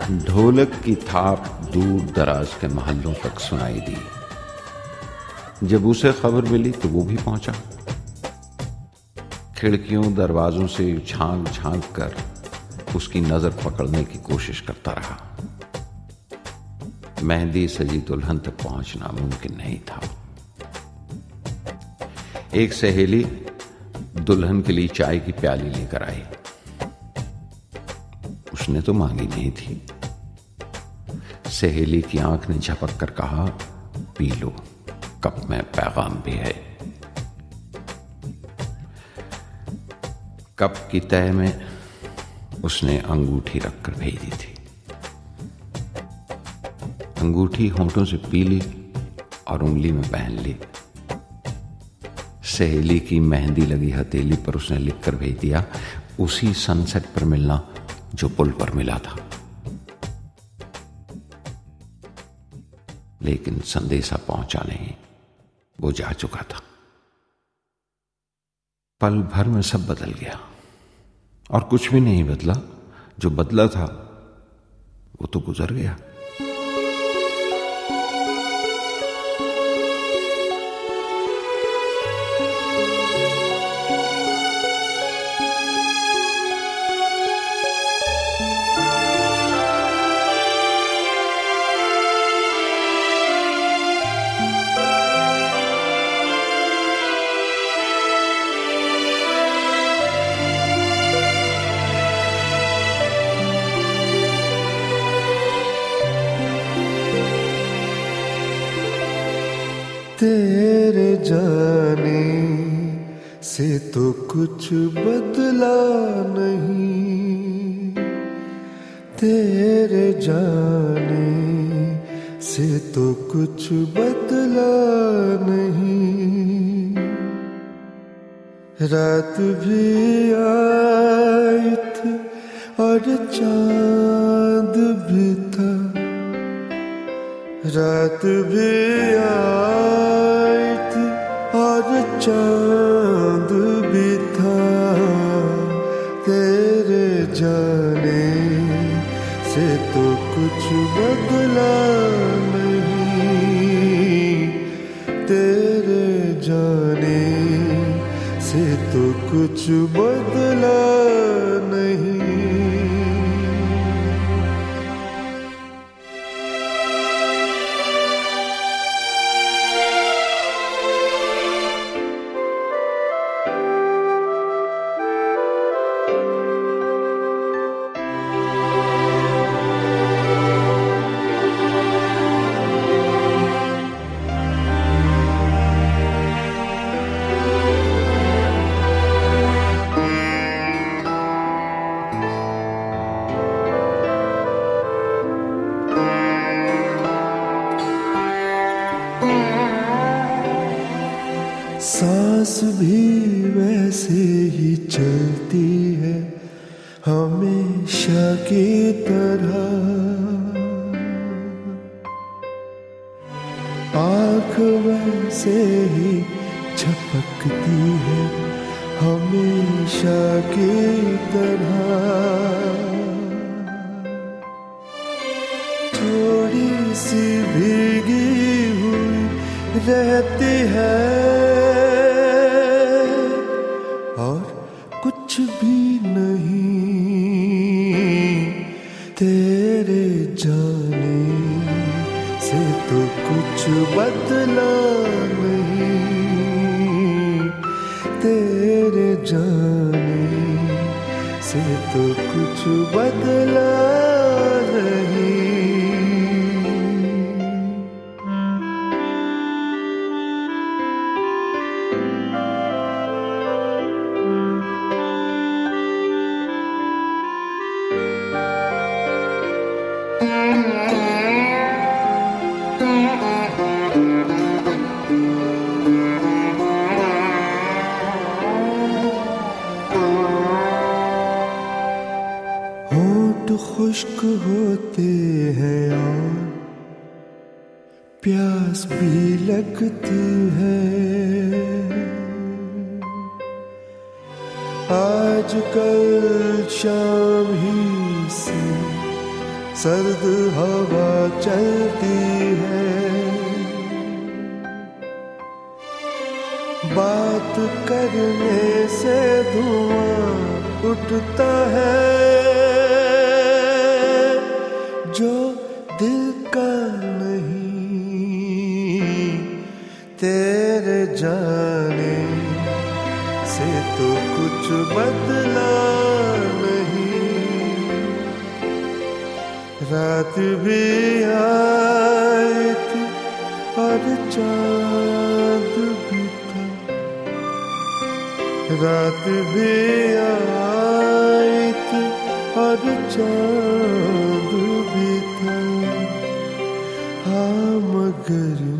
ढोलक की थाप दूर दराज के महलों तक सुनाई दी। जब उसे खबर मिली तो वो भी पहुंचा। खिड़कियों दरवाजों से झांक झांक कर उसकी नजर पकड़ने की कोशिश करता रहा। मेहंदी सजी दुल्हन तक पहुंचना मुमकिन नहीं था। एक सहेली दुल्हन के लिए चाय की प्याली लेकर आई। उसने तो मांगी नहीं थी। सहेली की आंख ने झपक कर कहा, पी लो, कप में पैगाम भी है। कप की तह में उसने अंगूठी रखकर भेजी थी। अंगूठी होंठों से पी ली और उंगली में पहन ली। सहेली की मेहंदी लगी हथेली पर उसने लिखकर भेज दिया, उसी सनसेट पर मिलना जो पुल पर मिला था। लेकिन संदेशा पहुंचा नहीं, वो जा चुका था। पल भर में सब बदल गया और कुछ भी नहीं बदला। जो बदला था वो तो गुजर गया। तेरे जाने से तो कुछ बदला नहीं, तेरे जाने से तो कुछ बदला नहीं। रात भी आई थी और चांद भी था, रात भी आई थी और चांद भी था। तेरे जाने से तो कुछ बदला नहीं, तेरे जाने से तो कुछ बदला नहीं। सांस भी वैसे ही चलती है हमेशा की तरह, आँख वैसे ही झपकती है हमेशा की तरह। थोड़ी सी भीगी हुई रहती है और कुछ भी नहीं, तेरे जाने से तो कुछ बदला नहीं, तेरे जाने से तो कुछ बदला नहीं। होंठ खुश्क होते हैं और प्यास भी लगती है, आजकल शाम ही से सर्द हवा चलती है, बात करने से धुआं उठता है, जो दिल का नहीं तेरे जाने से तो कुछ बदला नहीं। रात भी आई थी और चाँद भी था, रात भी आई थी और चाँद भी था। हाँ मगर